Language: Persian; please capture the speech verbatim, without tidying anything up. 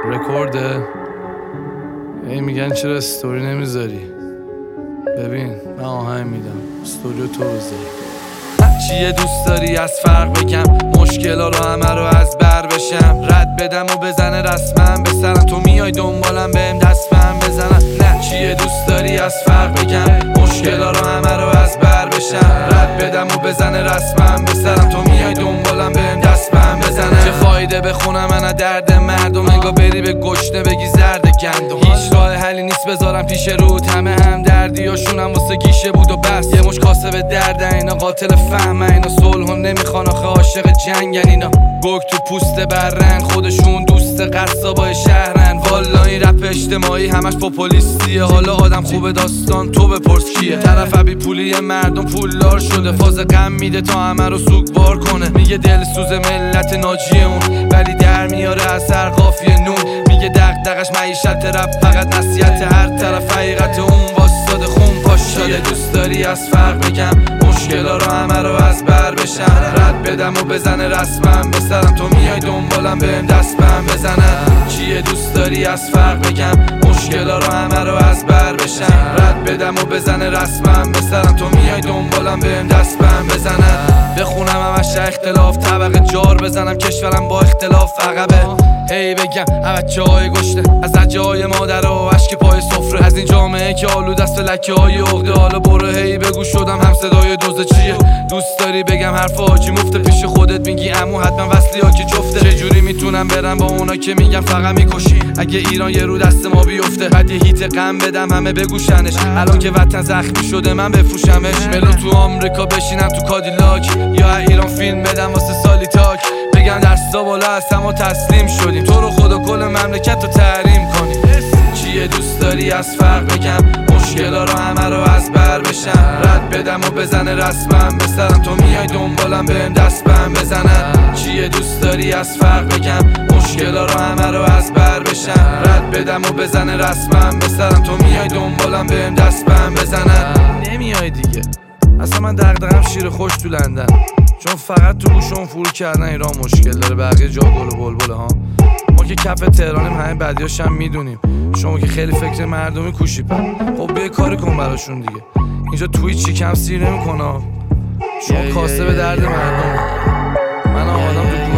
رکورده. ای میگن چرا استوری نمیذاری؟ ببین من آهنگ میدم، استوریو تو بذاری. چیه دوست داری از فرق بگم؟ مشکلا رو همه رو از بر بشم، رد بدم و بزنه رسمم به سرم، تو میای دنبالم بهم دست بهم بزنم. نه چیه دوست داری از فرق بگم؟ مشکلا رو همه رو از بر بشم، رد بدم و بزنه رسمم به سرم، تو میای دنبالم بهم دست بهم بزنم. چه فایده بخونم من درد مردم، انگار بری به گشنه بگی زرد گندم. هیچ راه حلی نیست بذارم پیش رود، همه هم دردیاشونم واسه گیشه بود و بس. یه مش کاسه به درد اینا، قاتل فهم اینا، صلح هم نمیخوان آخه عاشق جنگن اینا. گرگ تو پوست برن، خودشون دوست قصابای شهرن. والا این رپ اجتماعی همش پاپولیستیه، حالا آدم خوبه داستان تو بپرس کیه. طرف بی پولی مردم پولدار شده، فاز غم میده تا همه رو سوگوار کنه. میگه دلسوز ملت ناجیه اون، ولی در میاره از هر قافیه نون. میگه دغدغش معیشت رپ فقط نصیحت، هر طرف حقیقت اون واسطاده خون پاش شده. دوست داری از فرق بگم؟ مشکلا رو همه رو از بر بشم، رد بدم و بزنه رسمم به سرم، تو میای دنبالم بهم دست بهم بزنم. چیه دوست داری از فرق بگم؟ مشکلا رو همه رو از بر بشم، رد بدم و بزنه رسمم به سرم، تو میای دنبالم بهم دست بهم بزنم. بخونم همش اختلاف، طبقه جار بزنم، کشورم با اختلاف عقبه. هی بگم بچه های گشته از لجه های مادر و اشک پای سفره، از این جامعه که آلود است لکه های عقده. حالا برو هی بگو شدم هم صدای دوزه چیه. دوست داری بگم حرف حاجی مفته، پیش خودت میگی عمو حتما وصلی ها که جفته. چجوری میتونم برم با اونا که میگم فقط میکشی؟ اگه ایران یه رو دست ما بیفته، بعد یه هیت غم بدم همه بگوشنش. الان که وطن زخمی شده من بفروشمش، ملو تو آمریکا بشینم تو کادیلاک، یا ایران فیلم بدم واسه سالی تاک. بگم دستا بالا هستم و تسلیم شدیم، تو رو خدا کل مملکت رو تحریم کنیم. چیه دوست داری از فرق بگم؟ مشکلا رو همه رو از بر بشم، رد بدم و بزنه رسمم به سرم، تو میای دنبالم بهم دست بهم بزنم. چیه دوست داری از فرق بگم؟ مشکلا رو همه رو از بر بشم، رد بدم و بزنه رسمم به سرم، تو میای دنبالم بهم دست بهم بزنم. نمیای دیگه اصلا، من دغدغم شیر خوش تو لندن، چون فقط تو گوشم فرو کردن ایران مشکل داره، بقیه جا گل و بلبله ها. ما که کف تهرانیم، همه بدیاش هم میدونیم، شما که خیلی فکر مردمی کوشی پر. خب بیا کاری کن براشون دیگه، اینجا توییت چی کم سیر نمیکنه، شما کاسه به درد مردم. من آدم تو